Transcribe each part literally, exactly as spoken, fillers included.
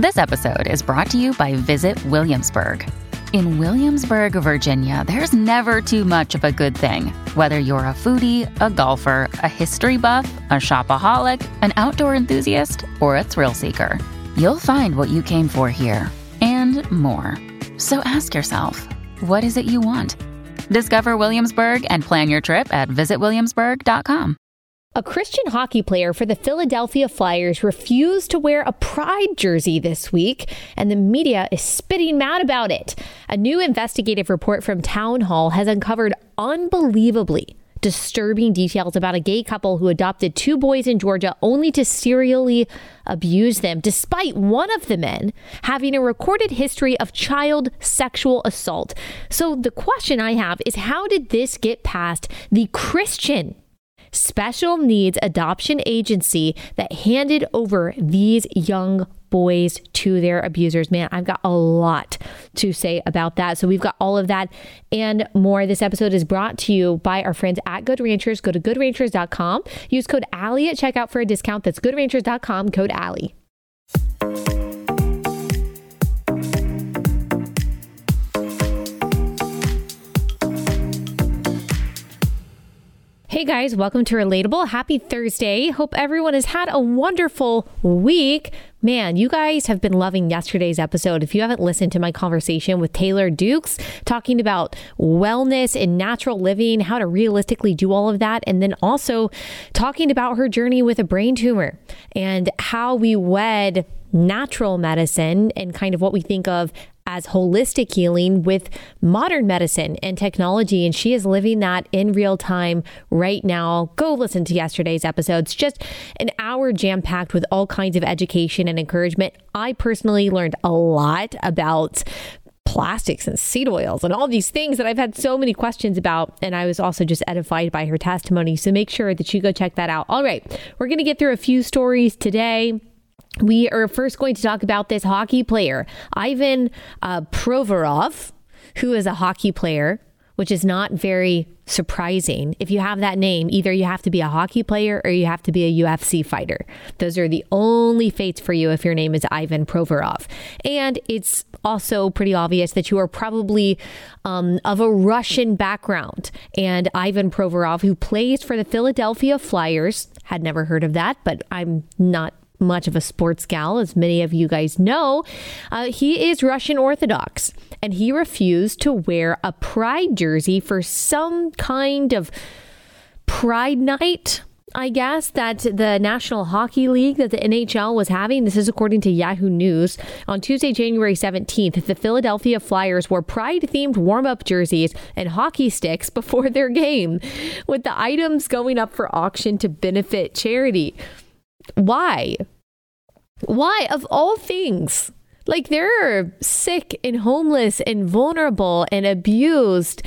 This episode is brought to you by Visit Williamsburg. In Williamsburg, Virginia, there's never too much of a good thing. Whether you're a foodie, a golfer, a history buff, a shopaholic, an outdoor enthusiast, or a thrill seeker, you'll find what you came for here and more. So ask yourself, what is it you want? Discover Williamsburg and plan your trip at visit williamsburg dot com. A Christian hockey player for the Philadelphia Flyers refused to wear a Pride jersey this week, and the media is spitting mad about it. A new investigative report from Town Hall has uncovered unbelievably disturbing details about a gay couple who adopted two boys in Georgia only to serially abuse them, despite one of the men having a recorded history of child sexual assault. So the question I have is, how did this get past the Christian Special Needs Adoption Agency that handed over these young boys to their abusers? Man, I've got a lot to say about that. So we've got all of that and more. This episode is brought to you by our friends at Good Ranchers. Go to good ranchers dot com. Use code Allie at checkout for a discount. That's good ranchers dot com, code Allie. Hey guys, welcome to Relatable. Happy Thursday. Hope everyone has had a wonderful week. Man, you guys have been loving yesterday's episode. If you haven't listened to my conversation with Taylor Dukes talking about wellness and natural living, how to realistically do all of that, and then also talking about her journey with a brain tumor and how we wed natural medicine and kind of what we think of as holistic healing with modern medicine and technology. And she is living that in real time right now. Go listen to yesterday's episodes. Just an hour jam-packed with all kinds of education and encouragement. I personally learned a lot about plastics and seed oils and all these things that I've had so many questions about. And I was also just edified by her testimony. So make sure that you go check that out. All right, we're going to get through a few stories today. We are first going to talk about this hockey player, Ivan uh, Provorov, who is a hockey player, which is not very surprising. If you have that name, either you have to be a hockey player or you have to be a U F C fighter. Those are the only fates for you if your name is Ivan Provorov. And it's also pretty obvious that you are probably um, of a Russian background. And Ivan Provorov, who plays for the Philadelphia Flyers, had never heard of that, but I'm not much of a sports gal, as many of you guys know. Uh, he is Russian Orthodox, and he refused to wear a Pride jersey for some kind of Pride night, I guess, that the National Hockey League, that the N H L was having. This is according to Yahoo News. On Tuesday, January seventeenth, the Philadelphia Flyers wore Pride-themed warm-up jerseys and hockey sticks before their game, with the items going up for auction to benefit charity. Why? Why, of all things? Like, they're sick and homeless and vulnerable and abused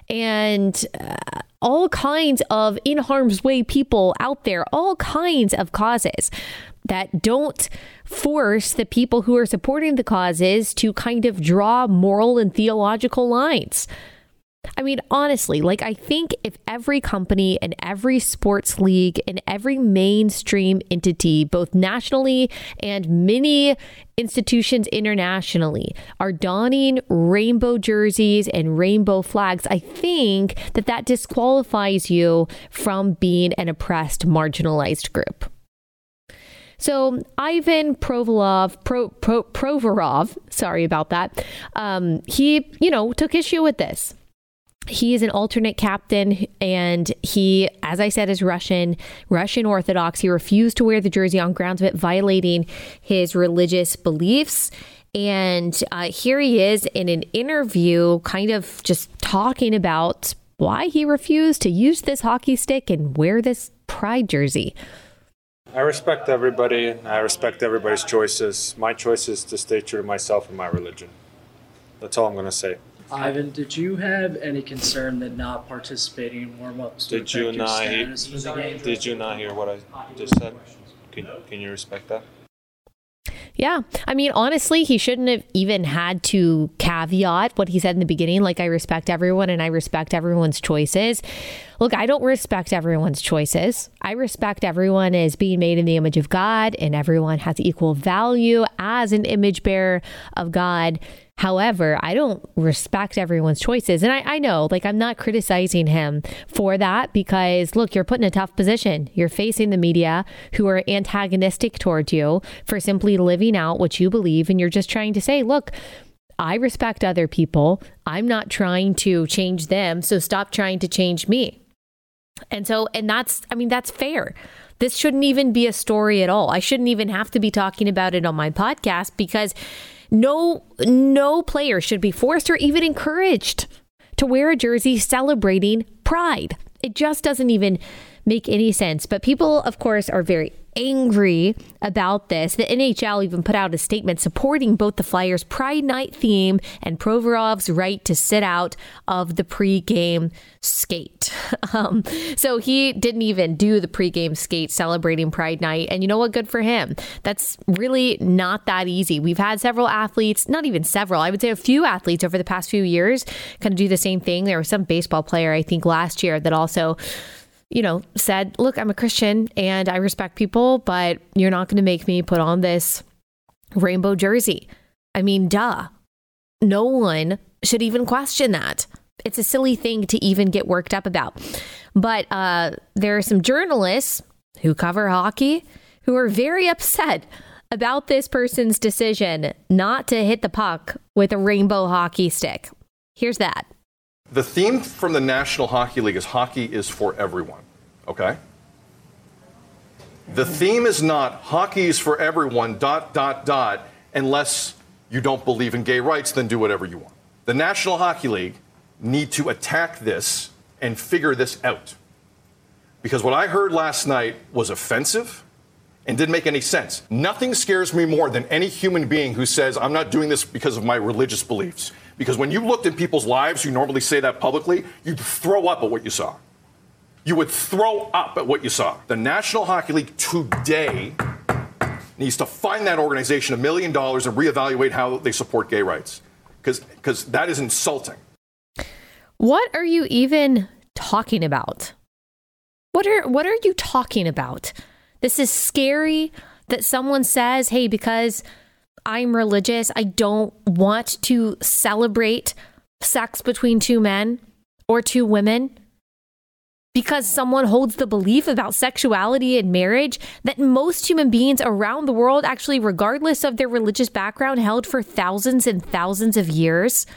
and uh, all kinds of in harm's way people out there, all kinds of causes that don't force the people who are supporting the causes to kind of draw moral and theological lines. I mean, honestly, like, I think if every company and every sports league and every mainstream entity, both nationally and many institutions internationally, are donning rainbow jerseys and rainbow flags, I think that that disqualifies you from being an oppressed, marginalized group. So Ivan Provorov, Pro, Pro, Provorov, sorry about that, um, he, you know, took issue with this. He is an alternate captain, and he, as I said, is Russian, Russian Orthodox. He refused to wear the jersey on grounds of it violating his religious beliefs. And uh, here he is in an interview kind of just talking about why he refused to use this hockey stick and wear this Pride jersey. I respect everybody. I respect everybody's choices. My choice is to stay true to myself and my religion. That's all I'm going to say. Ivan, did you have any concern that not participating in warm-ups would Did you affect your not hear, status for the game? Did you not hear what I just said? Can, can you respect that? Yeah. I mean, honestly, he shouldn't have even had to caveat what he said in the beginning. Like, I respect everyone and I respect everyone's choices. Look, I don't respect everyone's choices. I respect everyone as being made in the image of God, and everyone has equal value as an image bearer of God. However, I don't respect everyone's choices. And I, I know, like, I'm not criticizing him for that because, look, you're put in a tough position. You're facing the media who are antagonistic towards you for simply living out what you believe. And you're just trying to say, look, I respect other people. I'm not trying to change them. So stop trying to change me. And so, and that's, I mean, that's fair. This shouldn't even be a story at all. I shouldn't even have to be talking about it on my podcast because no, no player should be forced or even encouraged to wear a jersey celebrating pride. It just doesn't even make any sense. But people, of course, are very angry about this. The N H L even put out a statement supporting both the Flyers' Pride Night theme and Provorov's right to sit out of the pregame skate. Um, so he didn't even do the pregame skate celebrating Pride Night. And you know what? Good for him. That's really not that easy. We've had several athletes, not even several, I would say a few athletes over the past few years kind of do the same thing. There was some baseball player, I think, last year that also you know, said, look, I'm a Christian and I respect people, but you're not going to make me put on this rainbow jersey. I mean, duh. No one should even question that. It's a silly thing to even get worked up about. But uh, there are some journalists who cover hockey who are very upset about this person's decision not to hit the puck with a rainbow hockey stick. Here's that. The theme from the National Hockey League is hockey is for everyone, okay? The theme is not hockey is for everyone, dot, dot, dot, unless you don't believe in gay rights, then do whatever you want. The National Hockey League need to attack this and figure this out. Because what I heard last night was offensive and didn't make any sense. Nothing scares me more than any human being who says, I'm not doing this because of my religious beliefs. Because when you looked in people's lives, you normally say that publicly, you'd throw up at what you saw. You would throw up at what you saw. The National Hockey League today needs to find that organization a million dollars and reevaluate how they support gay rights. Because because that is insulting. What are you even talking about? What are what are you talking about? This is scary that someone says, hey, because I'm religious, I don't want to celebrate sex between two men or two women because someone holds the belief about sexuality and marriage that most human beings around the world, actually, regardless of their religious background, held for thousands and thousands of years.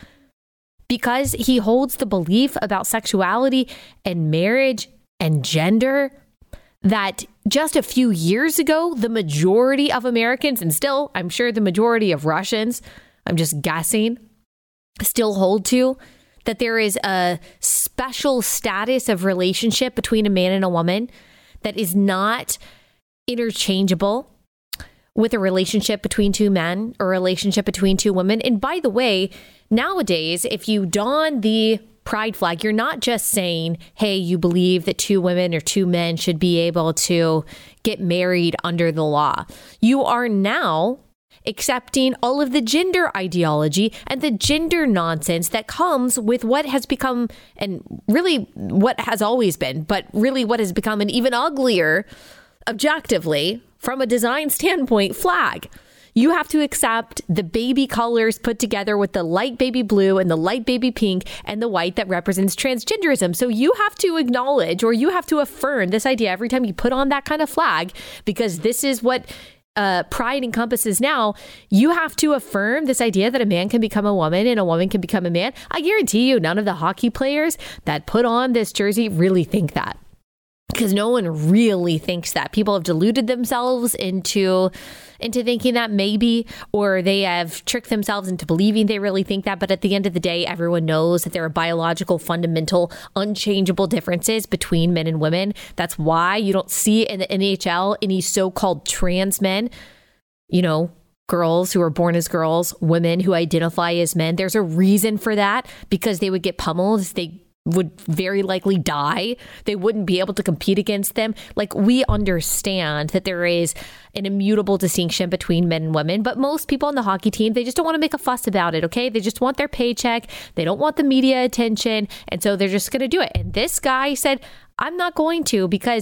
Because he holds the belief about sexuality and marriage and gender that just a few years ago, the majority of Americans, and still, I'm sure the majority of Russians, I'm just guessing, still hold to, that there is a special status of relationship between a man and a woman that is not interchangeable with a relationship between two men or a relationship between two women. And by the way, nowadays, if you don the pride flag, you're not just saying, hey, you believe that two women or two men should be able to get married under the law. You are now accepting all of the gender ideology and the gender nonsense that comes with what has become, and really what has always been, but really what has become an even uglier, objectively, from a design standpoint, flag. You have to accept the baby colors put together with the light baby blue and the light baby pink and the white that represents transgenderism. So you have to acknowledge, or you have to affirm this idea every time you put on that kind of flag, because this is what uh, pride encompasses now. You have to affirm this idea that a man can become a woman and a woman can become a man. I guarantee you none of the hockey players that put on this jersey really think that. Because no one really thinks that. People have deluded themselves into into thinking that maybe, or they have tricked themselves into believing they really think that. But at the end of the day, everyone knows that there are biological, fundamental, unchangeable differences between men and women. That's why you don't see in the N H L any so-called trans men, you know, girls who are born as girls, women who identify as men. There's a reason for that, because they would get pummeled. They would very likely die. They wouldn't be able to compete against them. Like, we understand that there is an immutable distinction between men and women, but most people on the hockey team, they just don't want to make a fuss about it, okay? They just want their paycheck. They don't want the media attention, and so they're just going to do it. And this guy said, I'm not going to, because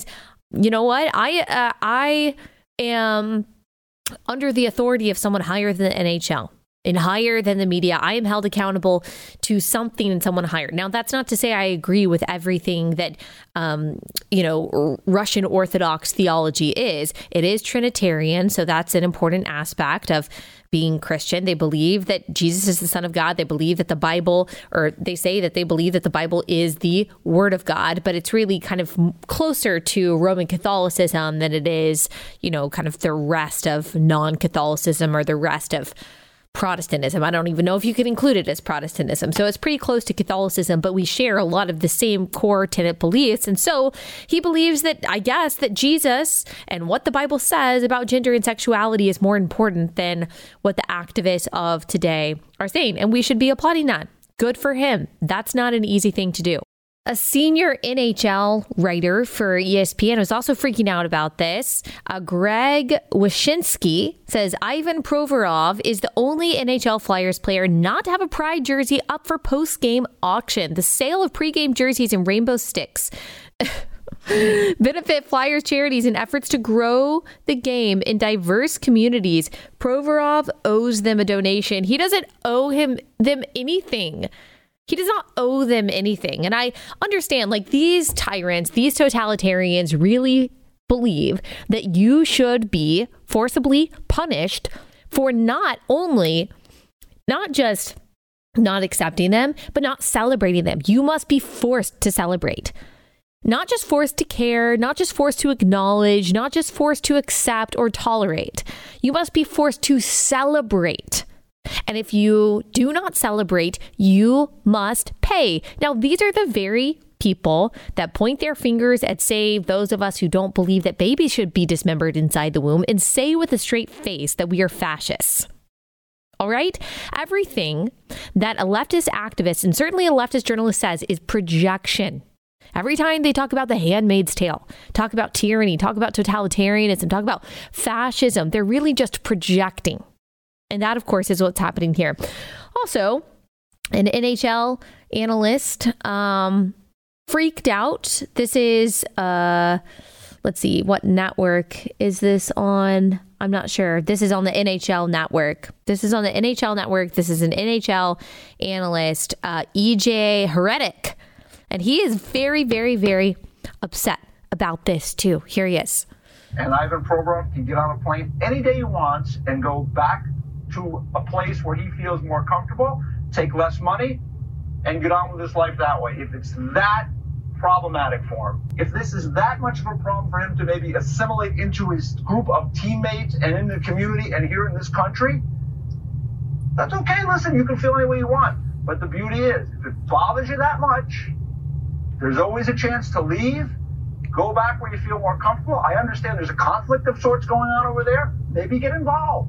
you know what? I uh, I am under the authority of someone higher than the N H L and higher than the media. I am held accountable to something and someone higher. Now, that's not to say I agree with everything that, um, you know, Russian Orthodox theology is. It is Trinitarian, so that's an important aspect of being Christian. They believe that Jesus is the Son of God. They believe that the Bible, or they say that they believe that the Bible is the Word of God, but it's really kind of closer to Roman Catholicism than it is, you know, kind of the rest of non-Catholicism or the rest of Protestantism. I don't even know if you could include it as Protestantism. So it's pretty close to Catholicism, but we share a lot of the same core tenet beliefs. And so he believes that, I guess, that Jesus and what the Bible says about gender and sexuality is more important than what the activists of today are saying. And we should be applauding that. Good for him. That's not an easy thing to do. A senior N H L writer for E S P N was also freaking out about this. Uh, Greg Wyshynski says Ivan Provorov is the only N H L Flyers player not to have a Pride jersey up for post-game auction. The sale of pre-game jerseys and rainbow sticks benefit Flyers charities in efforts to grow the game in diverse communities. Provorov owes them a donation. He doesn't owe him them anything. He does not owe them anything. And I understand, like, these tyrants, these totalitarians really believe that you should be forcibly punished for not only, not just not accepting them, but not celebrating them. You must be forced to celebrate. Not just forced to care, not just forced to acknowledge, not just forced to accept or tolerate. You must be forced to celebrate. And if you do not celebrate, you must pay. Now, these are the very people that point their fingers at, say, those of us who don't believe that babies should be dismembered inside the womb and say with a straight face that we are fascists. All right? Everything that a leftist activist and certainly a leftist journalist says is projection. Every time they talk about the Handmaid's Tale, talk about tyranny, talk about totalitarianism, talk about fascism, they're really just projecting. And that, of course, is what's happening here. Also, an N H L analyst um, freaked out. This is, uh, let's see, what network is this on? I'm not sure. This is on the N H L network. This is on the N H L network. This is an N H L analyst, uh, E J Hredik. And he is very, very, very upset about this, too. Here he is. And Ivan Provorov can get on a plane any day he wants and go back to a place where he feels more comfortable, take less money, and get on with his life that way. If it's that problematic for him, if this is that much of a problem for him to maybe assimilate into his group of teammates and in the community and here in this country, that's okay. Listen, you can feel any way you want. But the beauty is, if it bothers you that much, there's always a chance to leave, go back where you feel more comfortable. I understand there's a conflict of sorts going on over there. Maybe get involved.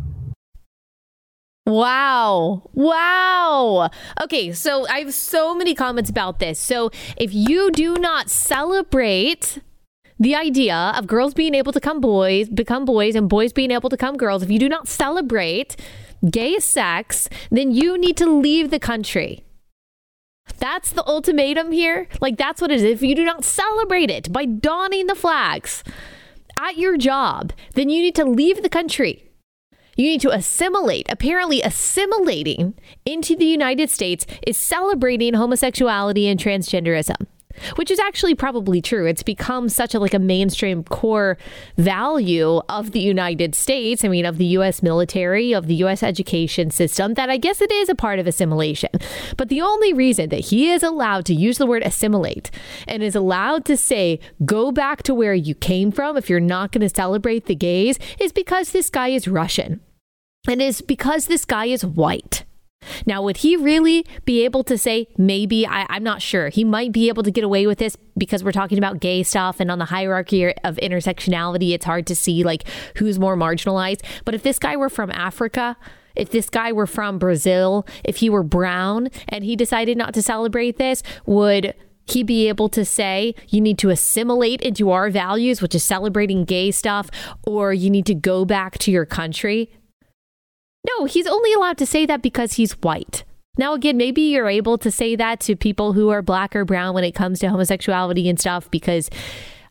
Wow. Wow. Okay, so I have so many comments about this. So if you do not celebrate the idea of girls being able to become boys, become boys and boys being able to become girls, if you do not celebrate gay sex, then you need to leave the country. That's the ultimatum here. Like, that's what it is. If you do not celebrate it by donning the flags at your job, then you need to leave the country. You need to assimilate. Apparently, assimilating into the United States is celebrating homosexuality and transgenderism, which is actually probably true. It's become such a like a mainstream core value of the United States. I mean, of the U S military, of the U S education system, that I guess it is a part of assimilation. But the only reason that he is allowed to use the word assimilate and is allowed to say, go back to where you came from if you're not going to celebrate the gays, is because this guy is Russian. And is because this guy is white. Now, would he really be able to say, maybe, I, I'm not sure. He might be able to get away with this because we're talking about gay stuff, and on the hierarchy of intersectionality, it's hard to see like who's more marginalized. But if this guy were from Africa, if this guy were from Brazil, if he were brown and he decided not to celebrate this, would he be able to say, you need to assimilate into our values, which is celebrating gay stuff, or you need to go back to your country? No, he's only allowed to say that because he's white. Now, again, maybe you're able to say that to people who are black or brown when it comes to homosexuality and stuff, because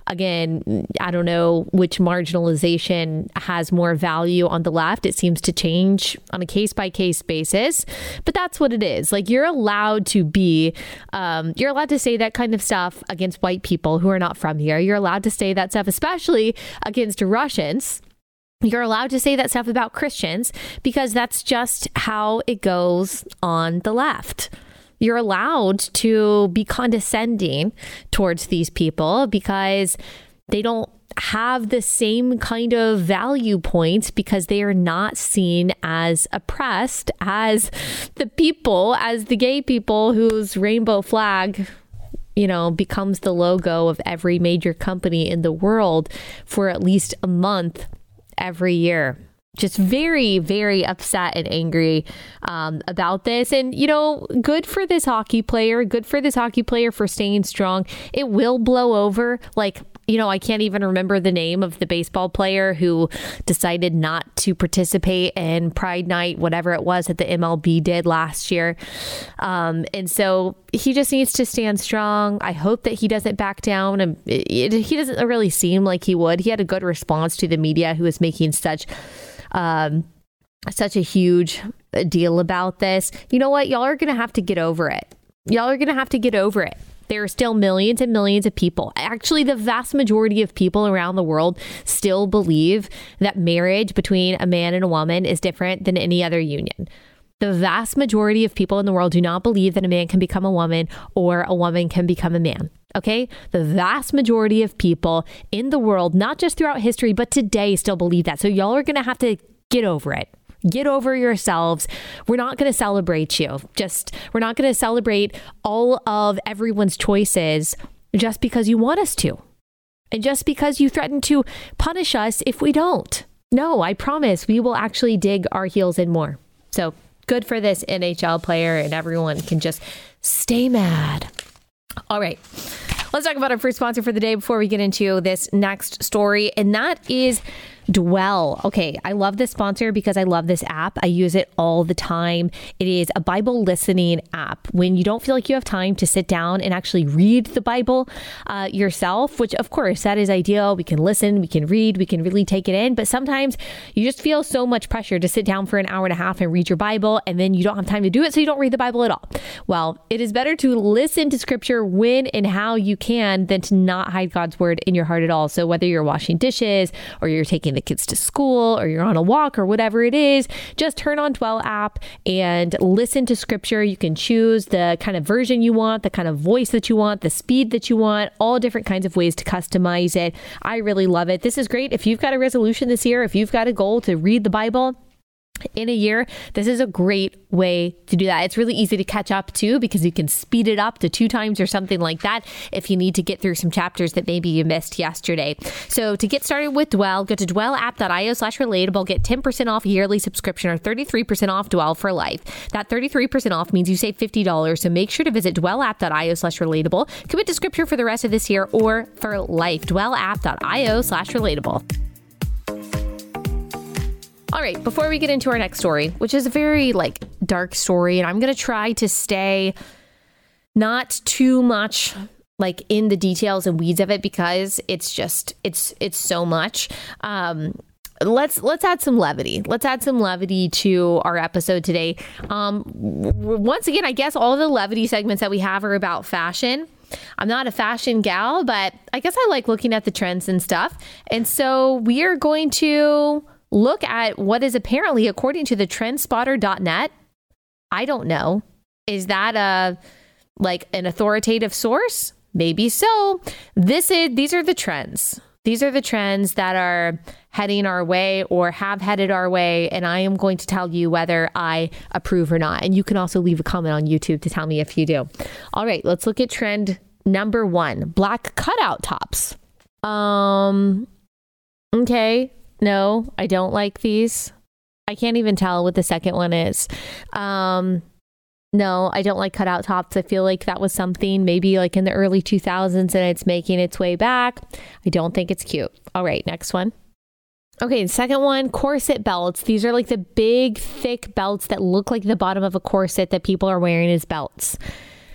Again, I don't know which marginalization has more value on the left. It seems to change on a case by case basis, but that's what it is. Like, you're allowed to be, um, you're allowed to say that kind of stuff against white people who are not from here. You're allowed to say that stuff, especially against Russians. You're allowed to say that stuff about Christians because that's just how it goes on the left. You're allowed to be condescending towards these people because they don't have the same kind of value points because they are not seen as oppressed as the people, as the gay people whose rainbow flag, you know, becomes the logo of every major company in the world for at least a month every year. Just very, very upset and angry um, about this. And, you know, good for this hockey player. Good for this hockey player for staying strong. It will blow over. Like, you know, I can't even remember the name of the baseball player who decided not to participate in Pride Night, whatever it was that the M L B did last year. Um, and so he just needs to stand strong. I hope that he doesn't back down. And it, it, he doesn't really seem like he would. He had a good response to the media who was making such Um, such a huge deal about this. You know what? Y'all are going to have to get over it. Y'all are going to have to get over it. There are still millions and millions of people. Actually, the vast majority of people around the world still believe that marriage between a man and a woman is different than any other union. The vast majority of people in the world do not believe that a man can become a woman or a woman can become a man. Okay? The vast majority of people in the world, not just throughout history, but today still believe that. So y'all are going to have to get over it. Get over yourselves. We're not going to celebrate you. Just, we're not going to celebrate all of everyone's choices just because you want us to. And just because you threaten to punish us if we don't. No, I promise we will actually dig our heels in more. So good for this N H L player, and everyone can just stay mad. All right, let's talk about our first sponsor for the day before we get into this next story, and that is Dwell. Okay, I love this sponsor because I love this app. I use it all the time. It is a Bible listening app. When you don't feel like you have time to sit down and actually read the Bible uh, yourself, which of course that is ideal. We can listen, we can read, we can really take it in. But sometimes you just feel so much pressure to sit down for an hour and a half and read your Bible, and then you don't have time to do it, so you don't read the Bible at all. Well, it is better to listen to scripture when and how you can than to not hide God's word in your heart at all. So whether you're washing dishes or you're taking the kids to school or you're on a walk or whatever it is, just turn on Dwell app and listen to scripture. You can choose the kind of version you want, the kind of voice that you want, the speed that you want, all different kinds of ways to customize it. I really love it. This is great. If you've got a resolution this year, if you've got a goal to read the Bible in a year, this is a great way to do that. It's really easy to catch up too, because you can speed it up to two times or something like that if you need to get through some chapters that maybe you missed yesterday. So to get started with Dwell, go to dwellapp.io slash relatable, get ten percent off a yearly subscription or thirty-three percent off Dwell for life. That thirty-three percent off means you save fifty dollars. So make sure to visit dwellapp.io slash relatable, commit to scripture for the rest of this year or for life. dwellapp.io slash relatable. All right, before we get into our next story, which is a very like dark story, and I'm going to try to stay not too much like in the details and weeds of it because it's just it's it's so much. Um, let's let's add some levity. Let's add some levity to our episode today. Um, w- once again, I guess all the levity segments that we have are about fashion. I'm not a fashion gal, but I guess I like looking at the trends and stuff. And so we are going to look at what is apparently, according to the trend spotter dot net, I don't know. Is that a like an authoritative source? Maybe so. This is these are the trends. These are the trends that are heading our way or have headed our way, and I am going to tell you whether I approve or not. And you can also leave a comment on YouTube to tell me if you do. All right, let's look at trend number one: black cutout tops. Um. Okay. No, I don't like these. I can't even tell what the second one is. Um, no, I don't like cutout tops. I feel like that was something maybe like in the early two thousands and it's making its way back. I don't think it's cute. All right, next one. Okay, the second one, corset belts. These are like the big, thick belts that look like the bottom of a corset that people are wearing as belts.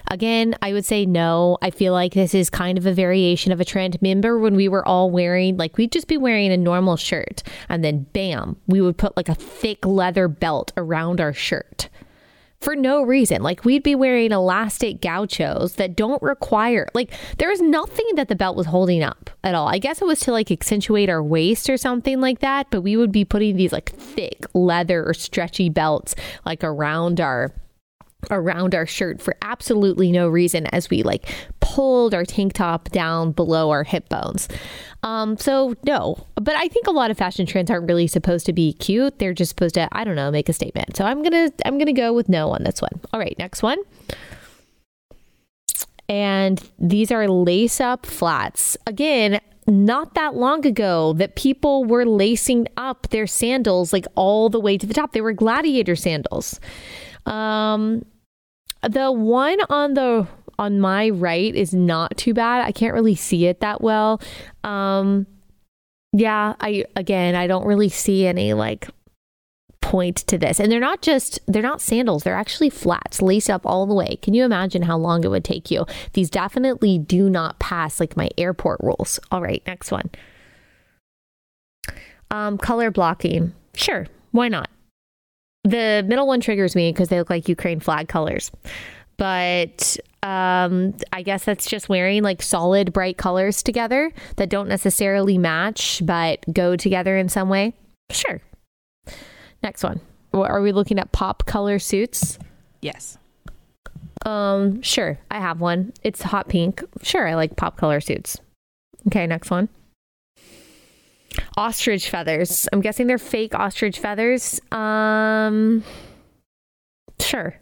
Again, I would say no. I feel like this is kind of a variation of a trend. Remember when we were all wearing, like we'd just be wearing a normal shirt and then bam, we would put like a thick leather belt around our shirt for no reason. Like we'd be wearing elastic gauchos that don't require, like there's nothing that the belt was holding up at all. I guess it was to like accentuate our waist or something like that. But we would be putting these like thick leather or stretchy belts like around our around our shirt for absolutely no reason as we like pulled our tank top down below our hip bones. Um, so no, but I think a lot of fashion trends aren't really supposed to be cute. They're just supposed to, I don't know, make a statement. So I'm going to, I'm going to go with no on this one. All right, next one. And these are lace up flats. Again, not that long ago that people were lacing up their sandals like all the way to the top. They were gladiator sandals. Um, the one on the on my right is not too bad. I can't really see it that well. Um, yeah, I again, I don't really see any like point to this. And they're not just they're not sandals. They're actually flats, lace up all the way. Can you imagine how long it would take you? These definitely do not pass like my airport rules. All right, next one. Um, color blocking. Sure, why not? The middle one triggers me because they look like Ukraine flag colors. But um, I guess that's just wearing like solid, bright colors together that don't necessarily match, but go together in some way. Sure. Next one. Are we looking at pop color suits? Yes. Um, sure. I have one. It's hot pink. Sure. I like pop color suits. Okay. Next one. Ostrich feathers. I'm guessing they're fake ostrich feathers. Um, sure.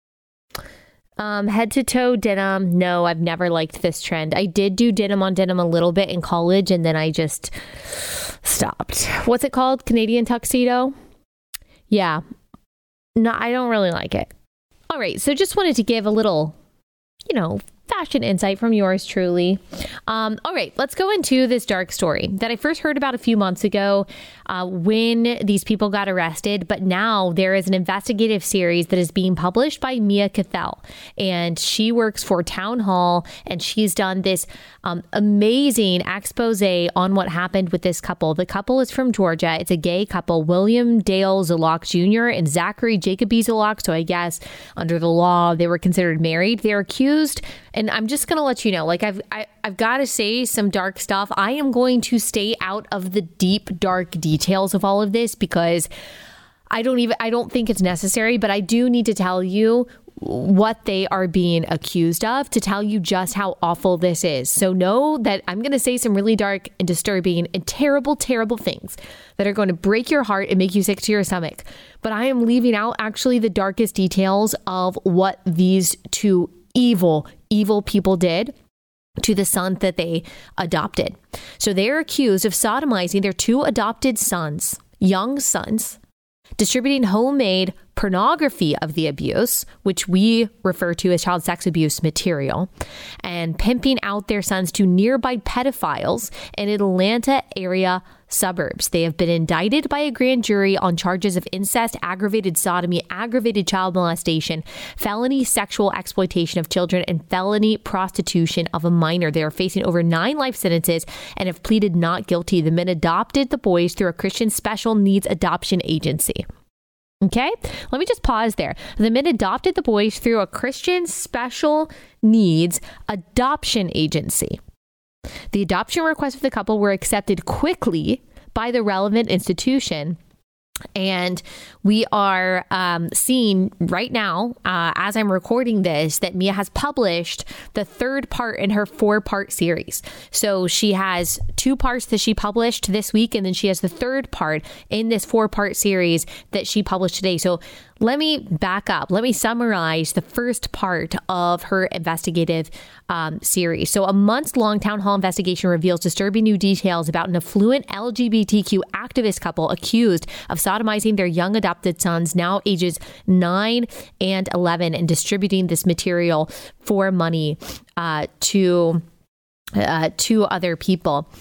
Um, head to toe denim. No, I've never liked this trend. I did do denim on denim a little bit in college and then I just stopped. What's it called? Canadian tuxedo? Yeah. No, I don't really like it. All right. So just wanted to give a little, you know, fashion insight from yours truly. Um, all right, let's go into this dark story that I first heard about a few months ago uh, when these people got arrested. But now there is an investigative series that is being published by Mia Cathell. And she works for Town Hall and she's done this um, amazing expose on what happened with this couple. The couple is from Georgia. It's a gay couple, William Dale Zolock Junior and Zachary Jacoby Zolock. So I guess under the law, they were considered married. They're accused. And I'm just going to let you know, like I've, I, I've got to say some dark stuff. I am going to stay out of the deep, dark details of all of this because I don't even, I don't think it's necessary, but I do need to tell you what they are being accused of to tell you just how awful this is. So know that I'm going to say some really dark and disturbing and terrible, terrible things that are going to break your heart and make you sick to your stomach. But I am leaving out actually the darkest details of what these two evil, evil people did to the son that they adopted. So they're accused of sodomizing their two adopted sons, young sons, distributing homemade pornography of the abuse, which we refer to as child sex abuse material, and pimping out their sons to nearby pedophiles in Atlanta area suburbs. They have been indicted by a grand jury on charges of incest, aggravated sodomy, aggravated child molestation, felony sexual exploitation of children, and felony prostitution of a minor. They are facing over nine life sentences and have pleaded not guilty. The men adopted the boys through a Christian special needs adoption agency. Okay, let me just pause there. The men adopted the boys through a Christian special needs adoption agency. The adoption requests of the couple were accepted quickly by the relevant institution. And we are um, seeing right now, uh, as I'm recording this, that Mia has published the third part in her four part series. So she has two parts that she published this week, and then she has the third part in this four part series that she published today. So let me back up. Let me summarize the first part of her investigative um, series. So a months-long town hall investigation reveals disturbing new details about an affluent L G B T Q activist couple accused of sodomizing their young adopted sons, now ages nine and eleven, and distributing this material for money uh, to uh, to other people.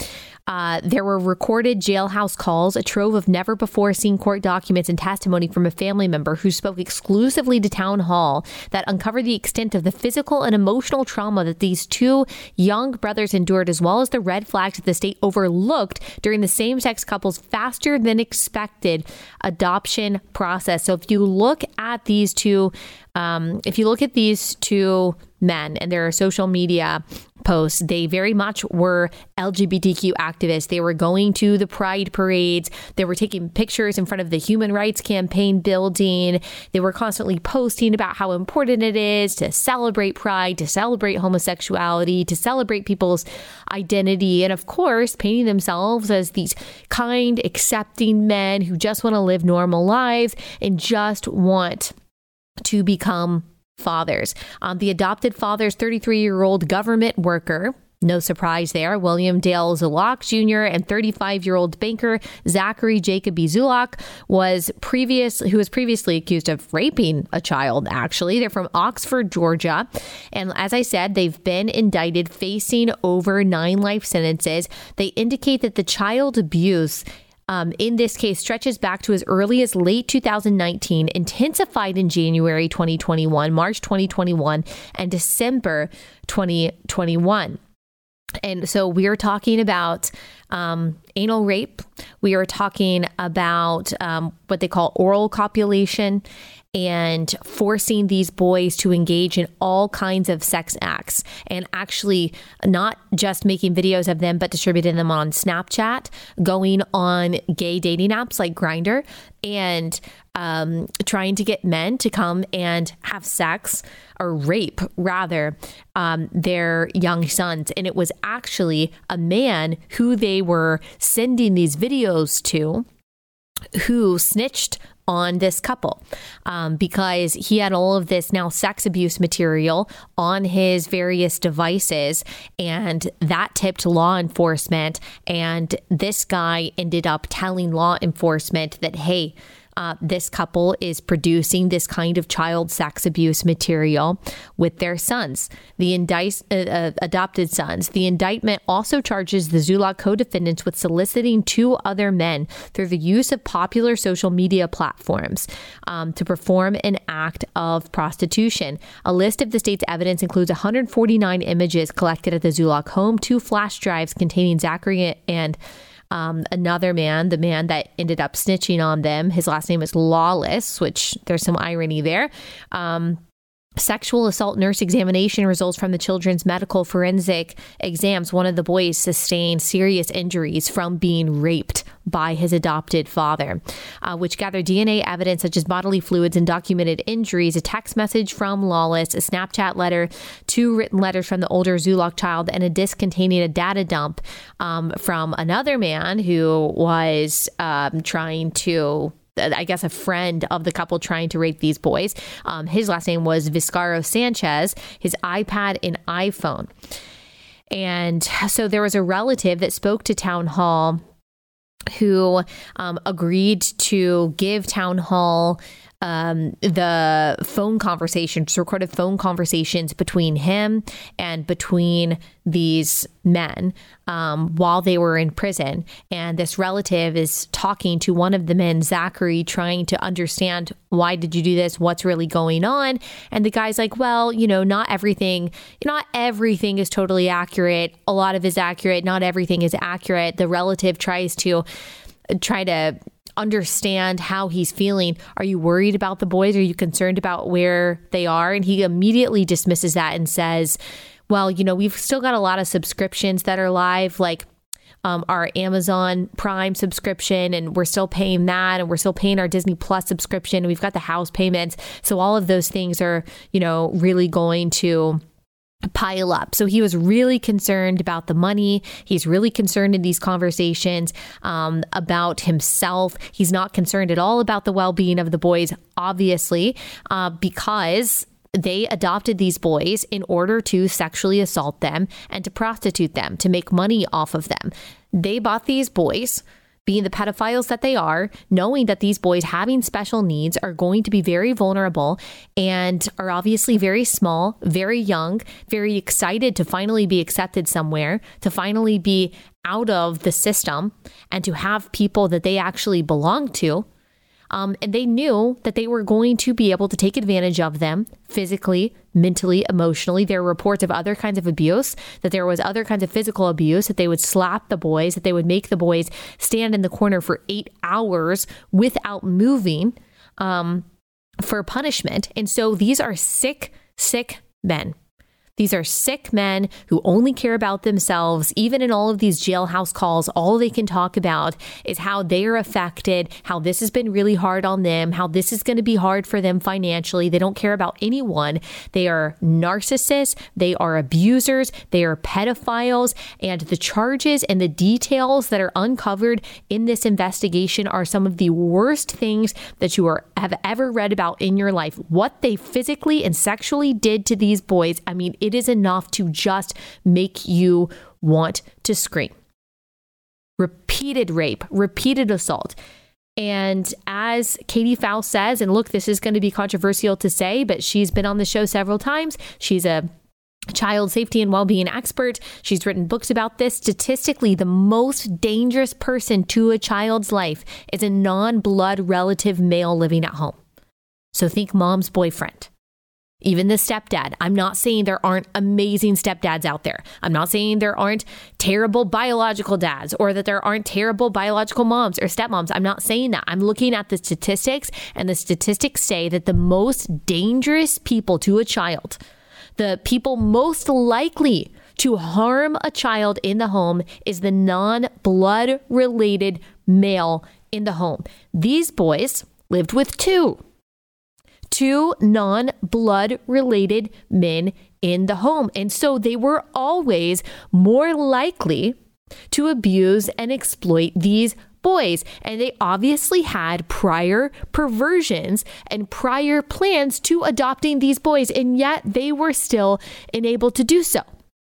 Uh, there were recorded jailhouse calls, a trove of never-before-seen court documents and testimony from a family member who spoke exclusively to Town Hall that uncovered the extent of the physical and emotional trauma that these two young brothers endured, as well as the red flags that the state overlooked during the same-sex couple's faster than expected adoption process. So if you look at these two, um, if you look at these two men and their social media posts, they very much were L G B T Q activists. They were going to the pride parades. They were taking pictures in front of the Human Rights Campaign building. They were constantly posting about how important it is to celebrate pride, to celebrate homosexuality, to celebrate people's identity, and of course, painting themselves as these kind, accepting men who just want to live normal lives and just want to become fathers. Um, the adopted father's thirty-three-year-old government worker, no surprise there, William Dale Zulak Junior, and thirty-five-year-old banker Zachary Jacoby Zulak was previous, who was previously accused of raping a child. Actually, they're from Oxford, Georgia, and as I said, they've been indicted, facing over nine life sentences. They indicate that the child abuse Um, in this case stretches back to as early as late two thousand nineteen, intensified in January twenty twenty-one, March twenty twenty-one, and December twenty twenty-one. And so we are talking about um, anal rape. We are talking about um, what they call oral copulation, and forcing these boys to engage in all kinds of sex acts, and actually not just making videos of them, but distributing them on Snapchat, going on gay dating apps like Grindr, and um, trying to get men to come and have sex, or rape rather, um, their young sons. And it was actually a man who they were sending these videos to who snitched on this couple um, because he had all of this now sex abuse material on his various devices, and that tipped law enforcement, and this guy ended up telling law enforcement that, hey, Uh, this couple is producing this kind of child sex abuse material with their sons, the indice, uh, uh, adopted sons. The indictment also charges the Zulak co-defendants with soliciting two other men through the use of popular social media platforms um, to perform an act of prostitution. A list of the state's evidence includes one hundred forty-nine images collected at the Zulak home, two flash drives containing Zachary and Um, another man, the man that ended up snitching on them. His last name is Lawless, which there's some irony there. Um, Sexual assault nurse examination results from the children's medical forensic exams. One of the boys sustained serious injuries from being raped by his adopted father, uh, which gathered D N A evidence such as bodily fluids and documented injuries, a text message from Lawless, a Snapchat letter, two written letters from the older Zulak child, and a disc containing a data dump um, from another man who was um, trying to I guess a friend of the couple trying to rape these boys. Um, his last name was Vizcarro Sanchez, his iPad and iPhone. And so there was a relative that spoke to Town Hall who um, agreed to give Town Hall um, the phone conversations, recorded phone conversations between him and between these men um, while they were in prison. And this relative is talking to one of the men, Zachary, trying to understand, why did you do this? What's really going on? And the guy's like, well, you know, not everything, not everything is totally accurate. A lot of it is accurate. Not everything is accurate. The relative tries to try to understand how he's feeling. Are you worried about the boys? Are you concerned about where they are? And he immediately dismisses that and says, well, you know, we've still got a lot of subscriptions that are live, like um, our Amazon Prime subscription, and we're still paying that, and we're still paying our Disney Plus subscription. And we've got the house payments. So all of those things are, you know, really going to pile up. So he was really concerned about the money. He's really concerned in these conversations um, about himself. He's not concerned at all about the well-being of the boys, obviously, uh, because they adopted these boys in order to sexually assault them and to prostitute them, to make money off of them. They bought these boys. being the pedophiles that they are, knowing that these boys having special needs are going to be very vulnerable and are obviously very small, very young, very excited to finally be accepted somewhere, to finally be out of the system and to have people that they actually belong to. Um, and they knew that they were going to be able to take advantage of them physically, mentally, emotionally. There were reports of other kinds of abuse, that there was other kinds of physical abuse, that they would slap the boys, that they would make the boys stand in the corner for eight hours without moving um, for punishment. And so these are sick, sick men. These are sick men who only care about themselves. Even in all of these jailhouse calls, all they can talk about is how they are affected, how this has been really hard on them, how this is going to be hard for them financially. They don't care about anyone. They are narcissists. They are abusers. They are pedophiles. And the charges and the details that are uncovered in this investigation are some of the worst things that you are, have ever read about in your life. What they physically and sexually did to these boys, I mean, it is enough to just make you want to scream. Repeated rape, repeated assault. And as Katie Faust says, and look, this is going to be controversial to say, but she's been on the show several times. She's a child safety and well-being expert. She's written books about this. Statistically, the most dangerous person to a child's life is a non-blood relative male living at home. So think mom's boyfriend. Even the stepdad. I'm not saying there aren't amazing stepdads out there. I'm not saying there aren't terrible biological dads or that there aren't terrible biological moms or stepmoms. I'm not saying that. I'm looking at the statistics, and the statistics say that the most dangerous people to a child, the people most likely to harm a child in the home, is the non-blood related male in the home. These boys lived with two. Two non-blood related men in the home. And so they were always more likely to abuse and exploit these boys. And they obviously had prior perversions and prior plans to adopting these boys. And yet they were still enabled to do so.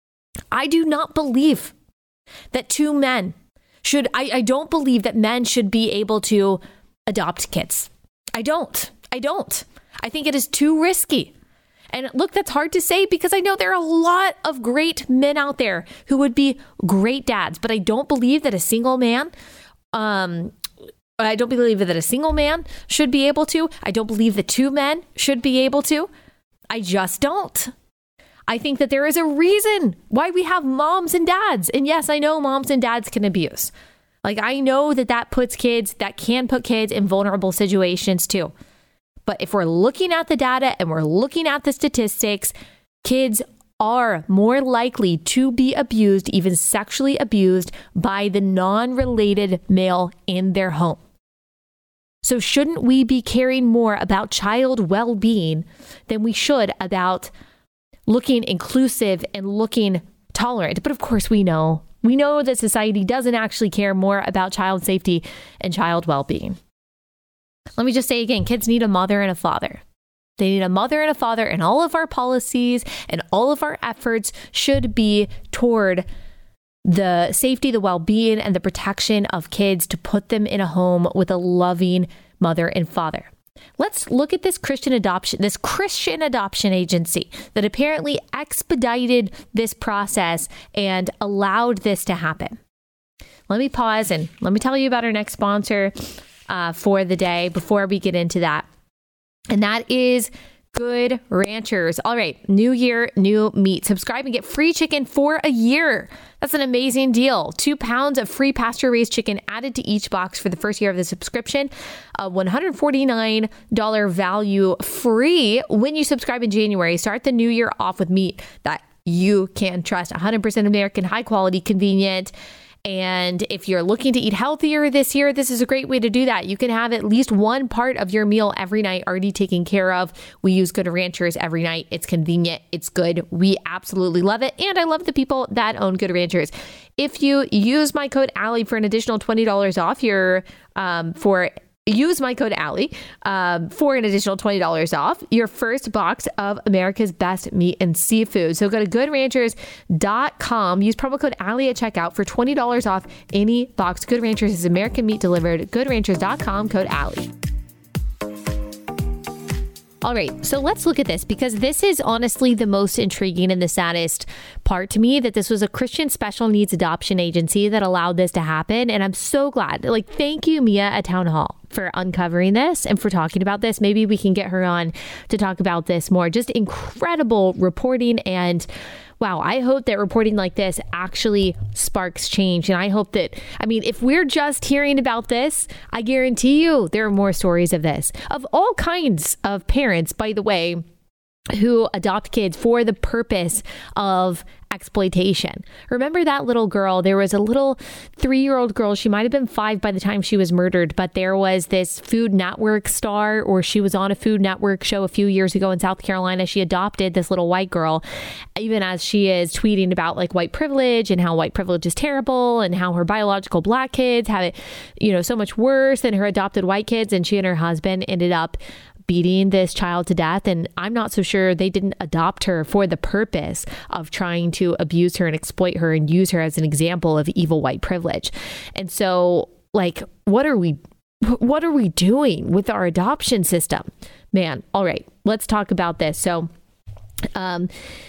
I do not believe that two men should, I, I don't believe that men should be able to adopt kids. I don't. I don't. I think it is too risky. And look, that's hard to say because I know there are a lot of great men out there who would be great dads, but I don't believe that a single man, um, I don't believe that a single man should be able to. I don't believe that two men should be able to. I just don't. I think that there is a reason why we have moms and dads. And yes, I know moms and dads can abuse. Like, I know that that puts kids, that can put kids in vulnerable situations too. But if we're looking at the data and we're looking at the statistics, kids are more likely to be abused, even sexually abused, by the non-related male in their home. So shouldn't we be caring more about child well-being than we should about looking inclusive and looking tolerant? But of course we know, we know that society doesn't actually care more about child safety and child well-being. Let me just say again, kids need a mother and a father. They need a mother and a father, and all of our policies and all of our efforts should be toward the safety, the well-being, and the protection of kids, to put them in a home with a loving mother and father. Let's look at this Christian adoption, this Christian adoption agency that apparently expedited this process and allowed this to happen. Let me pause and let me tell you about our next sponsor Uh, for the day before we get into that. And that is Good Ranchers. All right, new year, new meat. Subscribe and get free chicken for a year. That's an amazing deal. Two pounds of free pasture-raised chicken added to each box for the first year of the subscription. A one hundred forty-nine dollars value free when you subscribe in January. Start the new year off with meat that you can trust. one hundred percent American, high quality, convenient. And if you're looking to eat healthier this year, this is a great way to do that. You can have at least one part of your meal every night already taken care of. We use Good Ranchers every night. It's convenient. It's good. We absolutely love it. And I love the people that own Good Ranchers. If you use my code Allie for an additional twenty dollars off your um, for use my code Allie um, for an additional twenty dollars off your first box of America's Best Meat and Seafood. So go to good ranchers dot com. Use promo code Allie at checkout for twenty dollars off any box. Good Ranchers is American meat delivered. good ranchers dot com, code Allie. All right, so let's look at this, because this is honestly the most intriguing and the saddest part to me, that this was a Christian special needs adoption agency that allowed this to happen. And I'm so glad. Like, thank you, Mia at Town Hall, for uncovering this and for talking about this. Maybe we can get her on to talk about this more. Just incredible reporting. And wow, I hope that reporting like this actually sparks change. And I hope that, I mean, if we're just hearing about this, I guarantee you there are more stories of this, of all kinds of parents, by the way, who adopt kids for the purpose of exploitation. Remember that little girl? There was a little three-year-old girl. She might have been five by the time she was murdered, but there was this Food Network star, or she was on a Food Network show a few years ago in South Carolina. She adopted this little white girl, even as she is tweeting about like white privilege and how white privilege is terrible and how her biological black kids have it, you know, so much worse than her adopted white kids. And she and her husband ended up beating this child to death. And I'm not so sure they didn't adopt her for the purpose of trying to abuse her and exploit her and use her as an example of evil white privilege. And so, like, what are we, what are we doing with our adoption system? Man, all right, let's talk about this. So, um,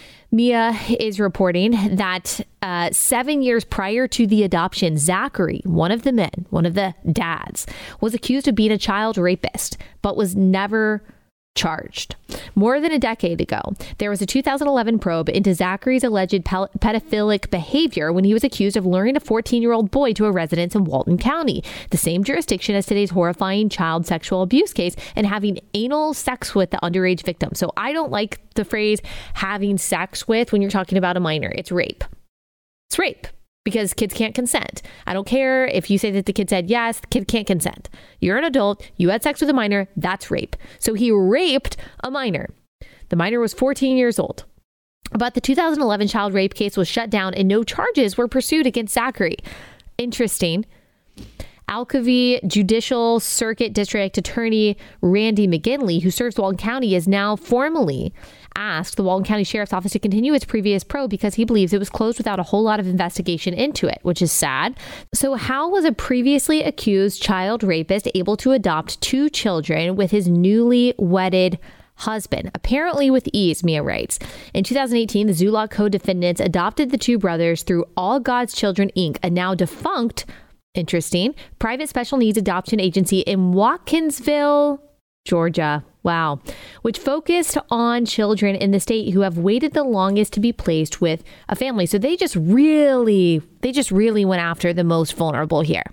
Mia is reporting that uh, seven years prior to the adoption, Zachary, one of the men, one of the dads, was accused of being a child rapist, but was never charged. More than a decade ago, there was a two thousand eleven probe into Zachary's alleged pe- pedophilic behavior when he was accused of luring a fourteen-year-old boy to a residence in Walton County, the same jurisdiction as today's horrifying child sexual abuse case, and having anal sex with the underage victim. So I don't like the phrase having sex with when you're talking about a minor. It's rape. It's rape. Because kids can't consent. I don't care if you say that the kid said yes, the kid can't consent. You're an adult, you had sex with a minor, that's rape. So he raped a minor. The minor was fourteen years old. But the two thousand eleven child rape case was shut down and no charges were pursued against Zachary. Interesting. Alcovy Judicial Circuit District Attorney Randy McGinley, who serves Walton County, has now formally asked the Walton County Sheriff's Office to continue its previous probe because he believes it was closed without a whole lot of investigation into it, which is sad. So how was a previously accused child rapist able to adopt two children with his newly wedded husband? Apparently with ease, Mia writes. In two thousand eighteen, the Zulaw co-defendants adopted the two brothers through All God's Children, Incorporated, a now defunct, interesting, private special needs adoption agency in Watkinsville, Georgia. Wow. Which focused on children in the state who have waited the longest to be placed with a family. So they just really, they just really went after the most vulnerable here.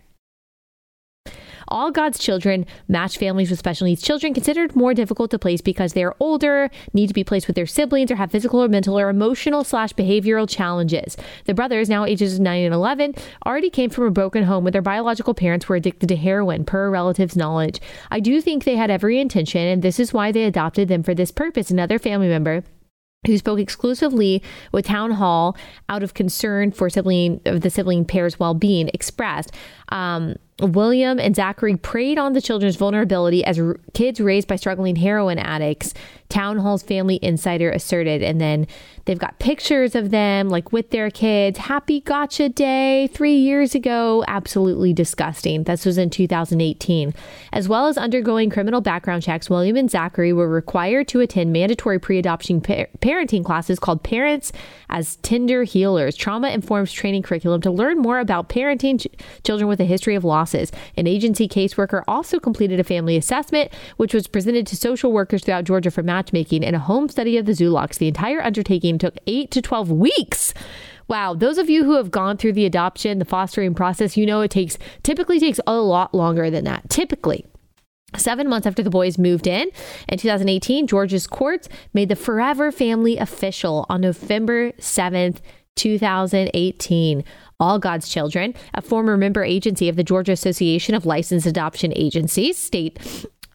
All God's Children match families with special needs children considered more difficult to place because they're older, need to be placed with their siblings, or have physical or mental or emotional slash behavioral challenges. The brothers, now ages nine and eleven, already came from a broken home where their biological parents were addicted to heroin, per relatives' knowledge. I do think they had every intention, and this is why they adopted them for this purpose. Another family member who spoke exclusively with Town Hall out of concern for sibling of the sibling pair's well-being, expressed um, William and Zachary preyed on the children's vulnerability as r- kids raised by struggling heroin addicts, Town Hall's family insider asserted. And then they've got pictures of them like with their kids. Happy Gotcha Day three years ago. Absolutely disgusting. This was in two thousand eighteen. As well as undergoing criminal background checks, William and Zachary were required to attend mandatory pre-adoption pa- parenting classes called Parents as Tender Healers, trauma-informed training curriculum to learn more about parenting ch- children with a history of losses. An agency caseworker also completed a family assessment, which was presented to social workers throughout Georgia for matchmaking, and a home study of the Zulawks. The entire undertaking took eight to twelve weeks. Wow. Those of you who have gone through the adoption, the fostering process, you know it takes typically takes a lot longer than that. Typically. Seven months after the boys moved in, in two thousand eighteen, Georgia's courts made the Forever Family official on November seventh, two thousand eighteen. All God's Children, a former member agency of the Georgia Association of Licensed Adoption Agencies, state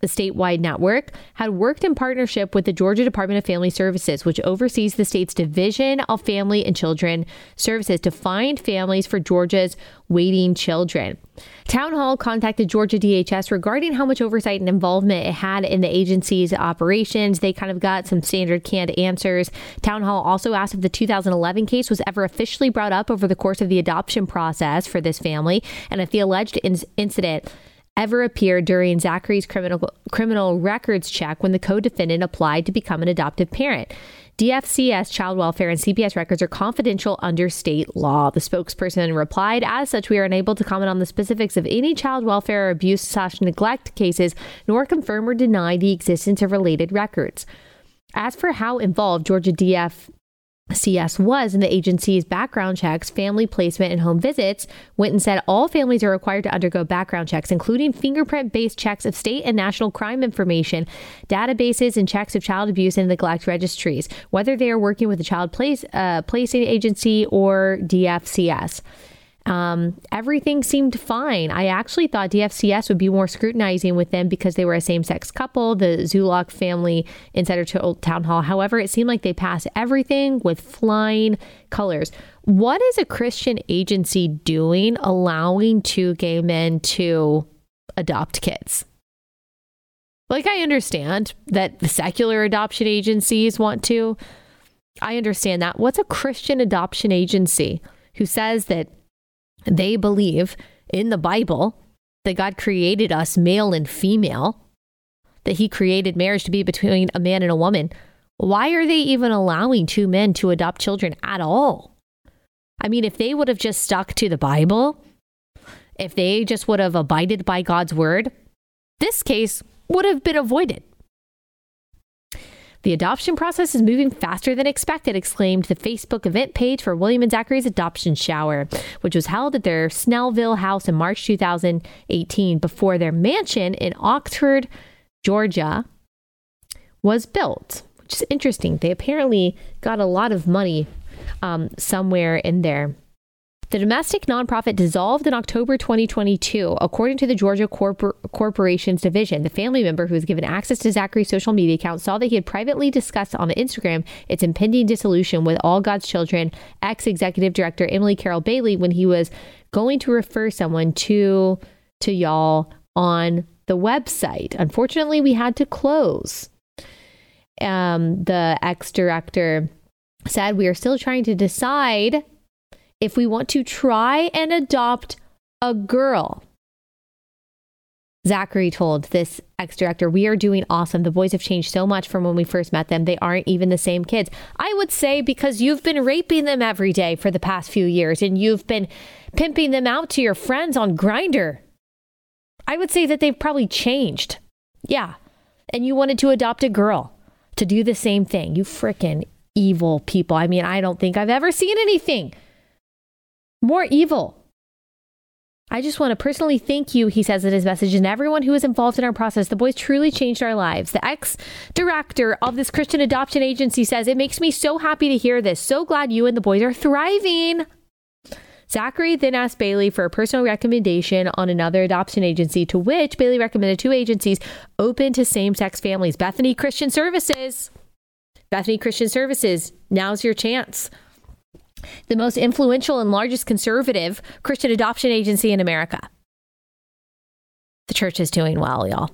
the statewide network, had worked in partnership with the Georgia Department of Family Services, which oversees the state's Division of Family and Children Services, to find families for Georgia's waiting children. Town Hall contacted Georgia D H S regarding how much oversight and involvement it had in the agency's operations. They kind of got some standard canned answers. Town Hall also asked if the two thousand eleven case was ever officially brought up over the course of the adoption process for this family, and if the alleged in- incident ever appeared during Zachary's criminal criminal records check when the co-defendant applied to become an adoptive parent. D F C S child welfare and C P S records are confidential under state law. The spokesperson replied, as such, we are unable to comment on the specifics of any child welfare or abuse slash neglect cases, nor confirm or deny the existence of related records. As for how involved Georgia D F C S was in the agency's background checks, family placement, and home visits, Winton said all families are required to undergo background checks, including fingerprint-based checks of state and national crime information, databases, and checks of child abuse and neglect registries, whether they are working with the child place, uh, placing agency or D F C S. Um, everything seemed fine. I actually thought D F C S would be more scrutinizing with them because they were a same-sex couple, the Zulock family insider told Town Hall. However, it seemed like they passed everything with flying colors. What is a Christian agency doing allowing two gay men to adopt kids? Like, I understand that the secular adoption agencies want to. I understand that. What's a Christian adoption agency who says that they believe in the Bible that God created us male and female, that he created marriage to be between a man and a woman? Why are they even allowing two men to adopt children at all? I mean, if they would have just stuck to the Bible, if they just would have abided by God's word, this case would have been avoided. The adoption process is moving faster than expected, exclaimed the Facebook event page for William and Zachary's adoption shower, which was held at their Snellville house in March two thousand eighteen before their mansion in Oxford, Georgia, was built, which is interesting. They apparently got a lot of money um, somewhere in there. The domestic nonprofit dissolved in October twenty twenty-two, according to the Georgia Corpor- Corporations Division. The family member who was given access to Zachary's social media account saw that he had privately discussed on Instagram its impending dissolution with All God's Children ex-executive director Emily Carroll Bailey when he was going to refer someone to, to y'all on the website. Unfortunately, we had to close. Um, the ex-director said, we are still trying to decide if we want to try and adopt a girl. Zachary told this ex-director, we are doing awesome. The boys have changed so much from when we first met them. They aren't even the same kids. I would say because you've been raping them every day for the past few years and you've been pimping them out to your friends on Grindr. I would say that they've probably changed. Yeah. And you wanted to adopt a girl to do the same thing. You frickin' evil people. I mean, I don't think I've ever seen anything more evil. I just want to personally thank you, he says in his message, and everyone who was involved in our process. The boys truly changed our lives. The ex-director of this Christian adoption agency says, it makes me so happy to hear this. So glad you and the boys are thriving. Zachary then asked Bailey for a personal recommendation on another adoption agency, to which Bailey recommended two agencies open to same-sex families. Bethany Christian Services. Bethany Christian Services. Now's your chance. The most influential and largest conservative Christian adoption agency in America. The church is doing well, y'all.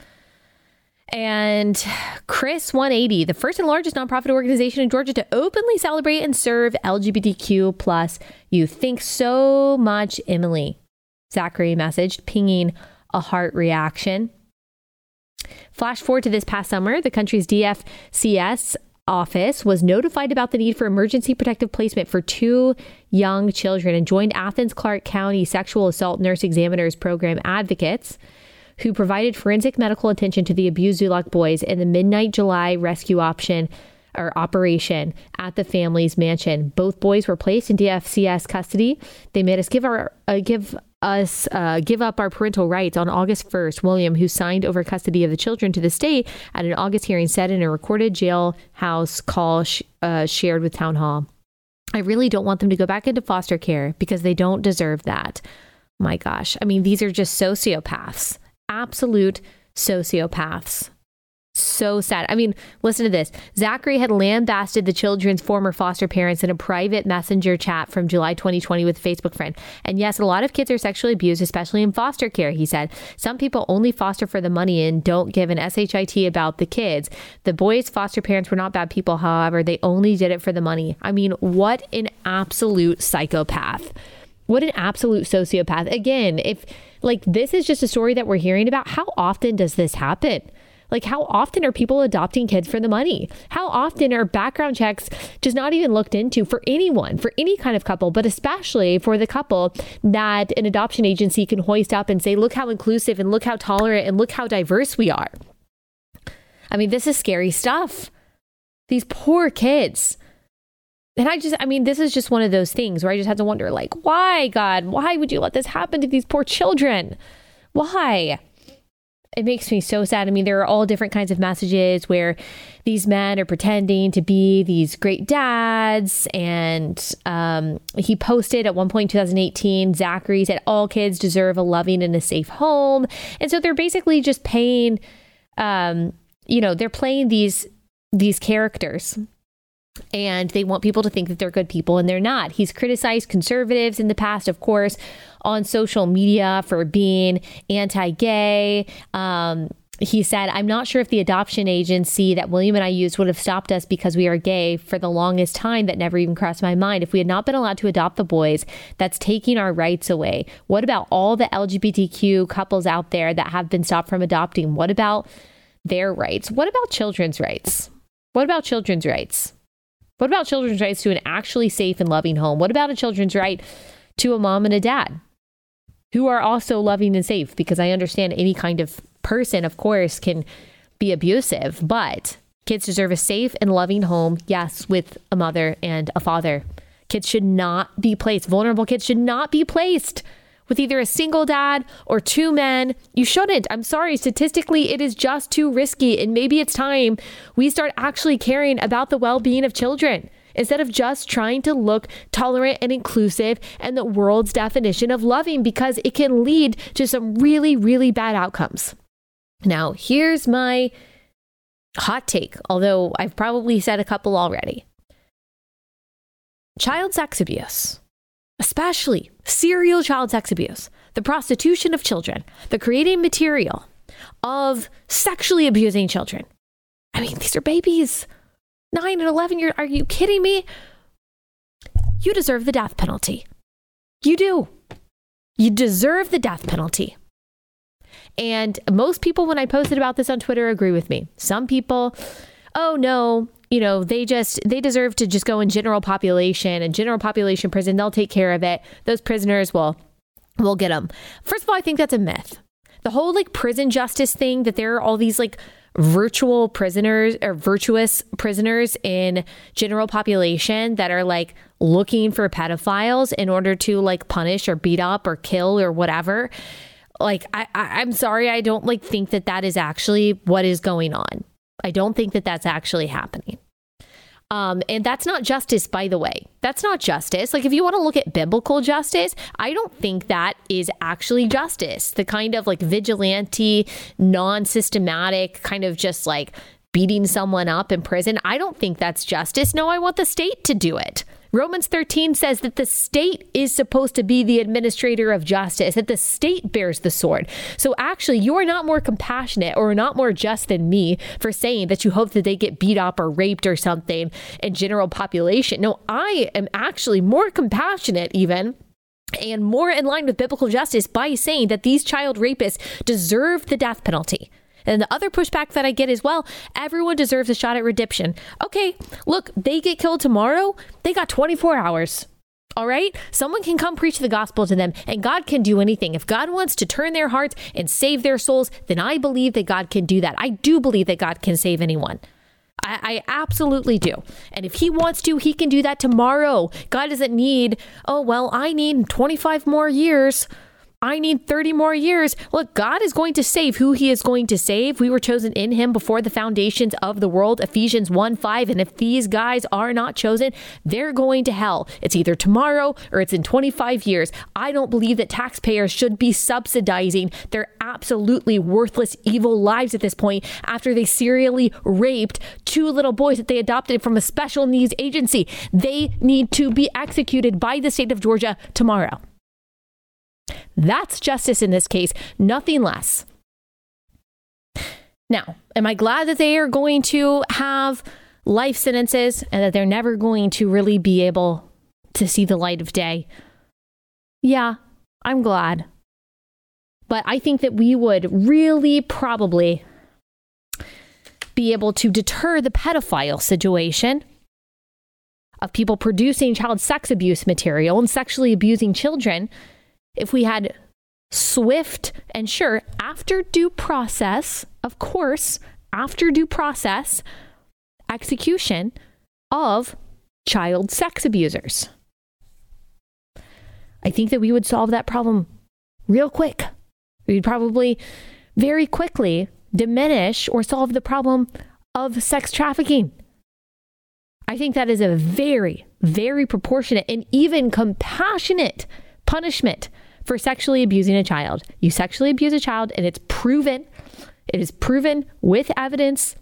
And Chris one eighty, the first and largest nonprofit organization in Georgia to openly celebrate and serve L G B T Q plus youth. Thanks so much, Emily. Zachary messaged, pinging a heart reaction. Flash forward to this past summer, the country's D F C S office was notified about the need for emergency protective placement for two young children and joined Athens Clarke County Sexual Assault Nurse Examiners Program advocates who provided forensic medical attention to the abused Zulock boys in the Midnight July rescue option or operation at the family's mansion. Both boys were placed in D F C S custody. They made us give our uh, give us uh, give up our parental rights on August first. William, who signed over custody of the children to the state at an August hearing, said in a recorded jailhouse call sh- uh, shared with Town Hall, I really don't want them to go back into foster care because they don't deserve that. My gosh. I mean, these are just sociopaths, absolute sociopaths. So sad. I mean, listen to this. Zachary had lambasted the children's former foster parents in a private messenger chat from July twenty twenty with a Facebook friend. And yes, a lot of kids are sexually abused, especially in foster care, he said. Some people only foster for the money and don't give an shit about the kids. The boys' foster parents were not bad people, however, they only did it for the money. I mean, what an absolute psychopath. What an absolute sociopath. Again, if like this is just a story that we're hearing about, how often does this happen? Like, how often are people adopting kids for the money? How often are background checks just not even looked into for anyone, for any kind of couple, but especially for the couple that an adoption agency can hoist up and say, look how inclusive and look how tolerant and look how diverse we are. I mean, this is scary stuff. These poor kids. And I just, I mean, this is just one of those things where I just have to wonder, like, why, God, why would you let this happen to these poor children? Why? It makes me so sad. I mean, there are all different kinds of messages where these men are pretending to be these great dads. And um, he posted at one point in two thousand eighteen, Zachary said, all kids deserve a loving and a safe home. And so they're basically just paying, um, you know, they're playing these these characters. And they want people to think that they're good people, and they're not. He's criticized conservatives in the past, of course, on social media for being anti-gay. Um, he said, I'm not sure if the adoption agency that William and I used would have stopped us because we are gay. For the longest time, that never even crossed my mind. If we had not been allowed to adopt the boys, that's taking our rights away. What about all the L G B T Q couples out there that have been stopped from adopting? What about their rights? What about children's rights? What about children's rights? What about children's rights to an actually safe and loving home? What about a children's right to a mom and a dad who are also loving and safe? Because I understand any kind of person, of course, can be abusive, but kids deserve a safe and loving home. Yes, with a mother and a father. Kids should not be placed. Vulnerable kids should not be placed with either a single dad or two men. You shouldn't. I'm sorry. Statistically, it is just too risky. And maybe it's time we start actually caring about the well-being of children instead of just trying to look tolerant and inclusive and the world's definition of loving, because it can lead to some really, really bad outcomes. Now, here's my hot take, although I've probably said a couple already. Child sex abuse, especially serial child sex abuse, the prostitution of children, the creating material of sexually abusing children. I mean, these are babies, nine and eleven years. Are you kidding me? You deserve the death penalty. You do. You deserve the death penalty. And most people, when I posted about this on Twitter, agree with me. Some people, oh no, you know, they just, they deserve to just go in general population and general population prison. They'll take care of it. Those prisoners will, will get them. First of all, I think that's a myth. The whole like prison justice thing, that there are all these like virtual prisoners or virtuous prisoners in general population that are like looking for pedophiles in order to like punish or beat up or kill or whatever. Like, I, I, I'm sorry, I don't like think that that is actually what is going on. I don't think that that's actually happening. Um, and that's not justice, by the way. That's not justice. Like, if you want to look at biblical justice, I don't think that is actually justice. The kind of like vigilante, non-systematic kind of just like beating someone up in prison. I don't think that's justice. No, I want the state to do it. Romans thirteen says that the state is supposed to be the administrator of justice, that the state bears the sword. So actually, you're not more compassionate or not more just than me for saying that you hope that they get beat up or raped or something in general population. No, I am actually more compassionate even and more in line with biblical justice by saying that these child rapists deserve the death penalty. And the other pushback that I get as well, everyone deserves a shot at redemption. Okay, look, they get killed tomorrow. They got twenty-four hours. All right. Someone can come preach the gospel to them, and God can do anything. If God wants to turn their hearts and save their souls, then I believe that God can do that. I do believe that God can save anyone. I, I absolutely do. And if he wants to, he can do that tomorrow. God doesn't need, oh, well, I need twenty-five more years. I need thirty more years. Look, God is going to save who he is going to save. We were chosen in him before the foundations of the world, Ephesians one five. And if these guys are not chosen, they're going to hell. It's either tomorrow or it's in twenty-five years. I don't believe that taxpayers should be subsidizing their absolutely worthless, evil lives at this point after they serially raped two little boys that they adopted from a special needs agency. They need to be executed by the state of Georgia tomorrow. That's justice in this case, nothing less. Now, am I glad that they are going to have life sentences and that they're never going to really be able to see the light of day? Yeah, I'm glad. But I think that we would really probably be able to deter the pedophile situation of people producing child sex abuse material and sexually abusing children if we had swift and sure, after due process, of course, after due process, execution of child sex abusers. I think that we would solve that problem real quick. We'd probably very quickly diminish or solve the problem of sex trafficking. I think that is a very, very proportionate and even compassionate punishment for sexually abusing a child. You sexually abuse a child and it's proven, it is proven with evidence,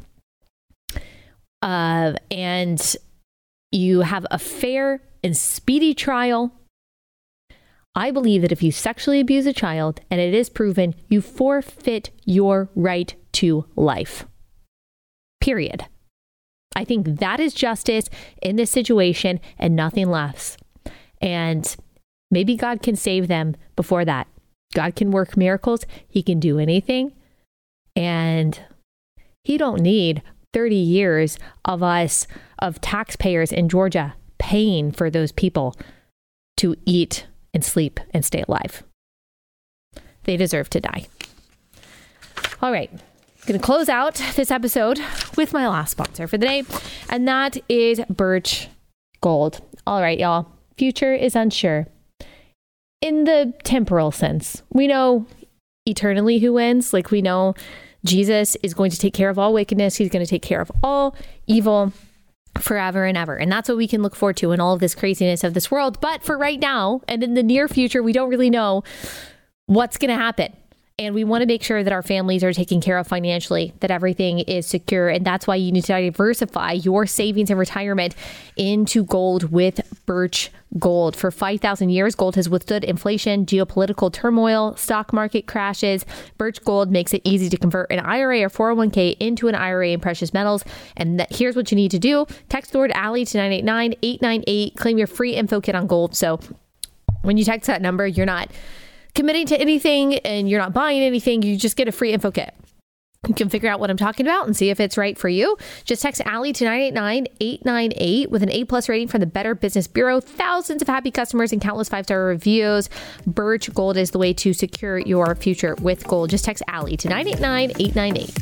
uh, and you have a fair and speedy trial. I believe that if you sexually abuse a child and it is proven, you forfeit your right to life. Period. I think that is justice in this situation and nothing less. And maybe God can save them before that. God can work miracles. He can do anything. And he don't need thirty years of us, of taxpayers in Georgia, paying for those people to eat and sleep and stay alive. They deserve to die. All right. I'm going to close out this episode with my last sponsor for the day, and that is Birch Gold. All right, y'all. Future is unsure. In the temporal sense, we know eternally who wins. Like, we know Jesus is going to take care of all wickedness. He's going to take care of all evil forever and ever. And that's what we can look forward to in all of this craziness of this world. But for right now and in the near future, we don't really know what's going to happen. And we want to make sure that our families are taken care of financially, that everything is secure. And that's why you need to diversify your savings and retirement into gold with Birch Gold. For five thousand years, gold has withstood inflation, geopolitical turmoil, stock market crashes. Birch Gold makes it easy to convert an I R A or four oh one k into an I R A in precious metals. And that, here's what you need to do. Text the word Allie to nine eight nine, eight nine eight. Claim your free info kit on gold. So when you text that number, you're not committing to anything and you're not buying anything. You just get a free info kit. You can figure out what I'm talking about and see if it's right for you. Just text Allie to nine eight nine, eight nine eight with an A plus rating from the Better Business Bureau. Thousands of happy customers and countless five-star reviews. Birch Gold is the way to secure your future with gold. Just text Allie to nine eight nine, eight nine eight.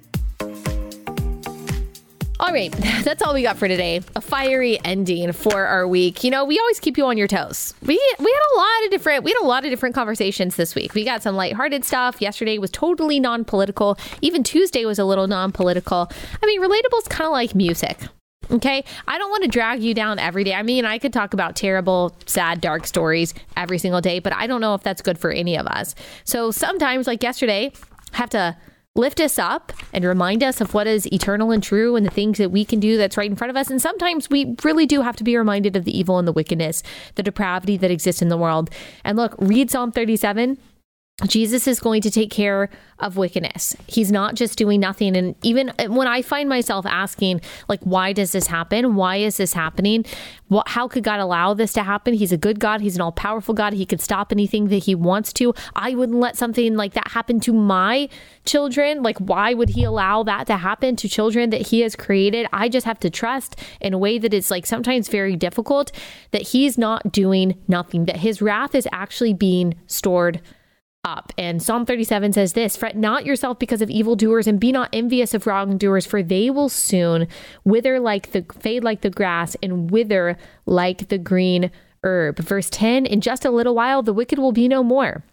All right, that's all we got for today. A fiery ending for our week. You know, we always keep you on your toes. We we had a lot of different we had a lot of different conversations this week. We got some lighthearted stuff. Yesterday was totally non-political. Even Tuesday was a little non-political. I mean, relatable is kind of like music. Okay, I don't want to drag you down every day. I mean, I could talk about terrible, sad, dark stories every single day, but I don't know if that's good for any of us. So sometimes, like yesterday, I have to lift us up and remind us of what is eternal and true and the things that we can do that's right in front of us. And sometimes we really do have to be reminded of the evil and the wickedness, the depravity that exists in the world. And look, read Psalm thirty-seven. Jesus is going to take care of wickedness. He's not just doing nothing. And even when I find myself asking, like, why does this happen? Why is this happening? What, how could God allow this to happen? He's a good God. He's an all-powerful God. He could stop anything that he wants to. I wouldn't let something like that happen to my children. Like, why would he allow that to happen to children that he has created? I just have to trust in a way that is like sometimes very difficult that he's not doing nothing, that his wrath is actually being stored up. And Psalm thirty-seven says this: fret not yourself because of evildoers, and be not envious of wrongdoers, for they will soon wither like the fade like the grass and wither like the green herb. Verse ten, in just a little while the wicked will be no more,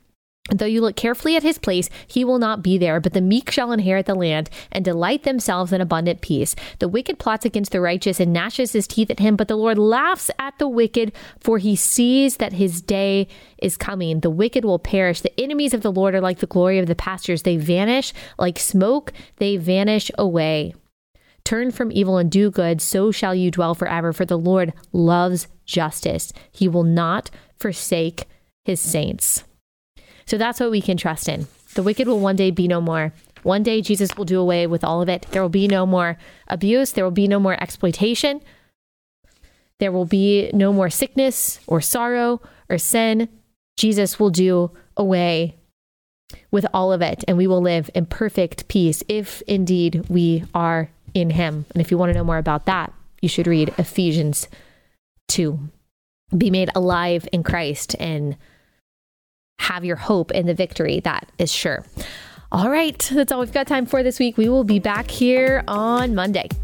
Though you look carefully at his place, he will not be there, but the meek shall inherit the land and delight themselves in abundant peace. The wicked plots against the righteous and gnashes his teeth at him, but the Lord laughs at the wicked, for he sees that his day is coming. The wicked will perish. The enemies of the Lord are like the glory of the pastures. They vanish like smoke. They vanish away. Turn from evil and do good, so shall you dwell forever, for the Lord loves justice. He will not forsake his saints. So that's what we can trust in. The wicked will one day be no more. One day Jesus will do away with all of it. There will be no more abuse. There will be no more exploitation. There will be no more sickness or sorrow or sin. Jesus will do away with all of it, and we will live in perfect peace if indeed we are in him. And if you want to know more about that, you should read Ephesians two. Be made alive in Christ and have your hope in the victory that is sure. All right, that's all we've got time for this week. We will be back here on Monday.